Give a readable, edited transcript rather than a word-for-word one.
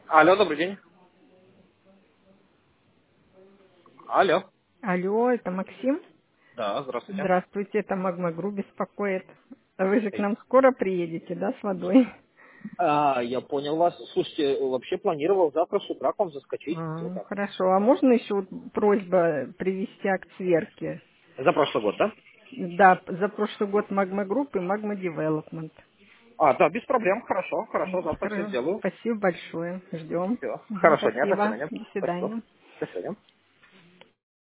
Алло, добрый день. Алло. Алло, это Максим. Да, здравствуйте. Здравствуйте, это Магма Гру беспокоит. Вы же к Эй. нам скоро приедете, да, с водой? Я понял вас. Слушайте, вообще планировал завтра с утра к вам заскочить. Ну как? Хорошо. А можно еще вот просьба привести акт сверки? За прошлый год, да? Да, за прошлый год Магма Групп и Магма Девелопмент. Да, без проблем. Хорошо, хорошо, завтра все Хорошо. сделаю. Спасибо большое. Ждем. Все. Хорошо, дня, до Спасибо. свидания. До Спасибо. свидания. До свидания.